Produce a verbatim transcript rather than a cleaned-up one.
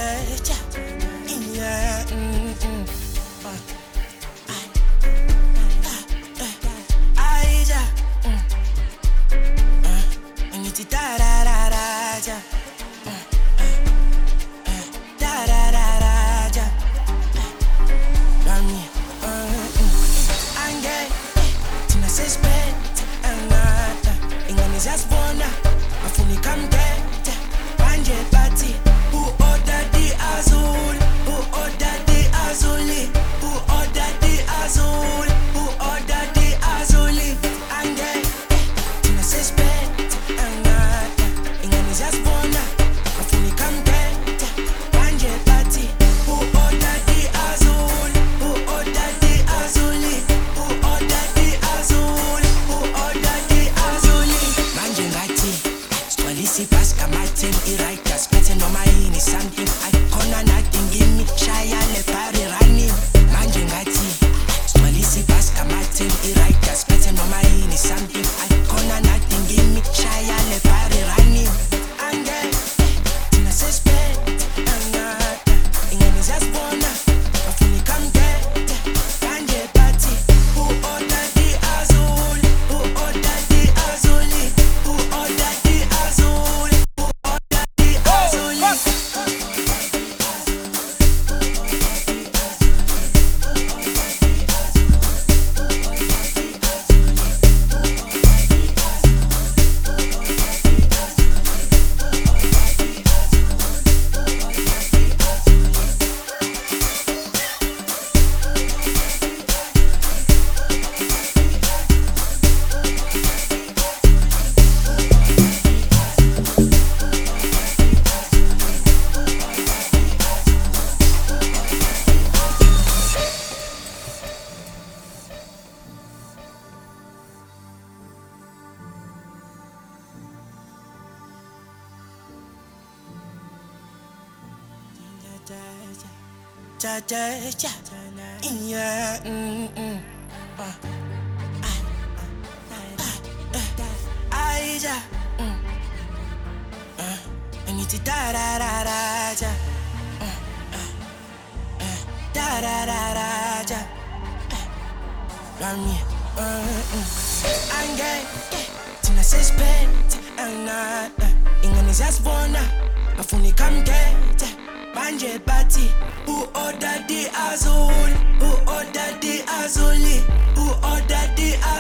cha, yeah, mm, mm. Uh, I, ja, mm. uh, and it's da da da da ja, uh, uh, uh, da da da da ja, uh, me, uh, mm. Ange, tina suspect, and uh, ingani zasbona, afuni kamdete, banje party. Who ordered the azul? Who ordered the azuli? Who ordered the azul? Who ordered the azuli? Ange, tina suspect, anga, ingani zasbona, afuni kamdete, banje party. Who ordered the azul? Who ordered the azuli? Who ordered the azul? Who ordered the azuli? Manje ngati, swalisi paska matin iraita, spete no maini something. I corner nothing, give me shaya le pari running. Manje ngati, swalisi paska matin iraita, spete no maini something. I corner nothing, give me shaya le pari running. Ange, tina suspect, anga, ingani zasbona, afuni kamdete, banje party. Who ordered the azul? Who ordered the azuli? Who ordered the azul? Who ordered the azuli? Ja ja ja, yeah, mm mm. Uh, I ja, mm. Uh, and it's da da da da ja, uh, uh, uh, da da da da ja, uh, uh, me, uh, mm. Ange, tina suspect, anga, uh, ingani zasbona, afuni kamdete, banje party. Who ordered the azul? Who ordered the azuli? Who ordered the